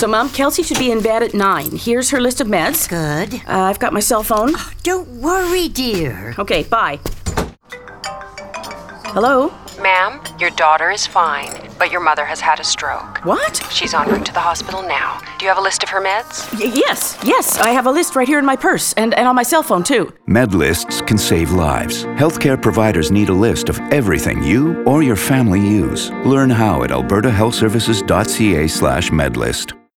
So, Mom, Kelsey should be in bed at 9. Here's her list of meds. Good. I've got my cell phone. Don't worry, dear. Okay, bye. Hello? Ma'am, your daughter is fine, but your mother has had a stroke. What? She's en route to the hospital now. Do you have a list of her meds? Yes. I have a list right here in my purse and on my cell phone, too. Med lists can save lives. Healthcare providers need a list of everything you or your family use. Learn how at albertahealthservices.ca/medlist.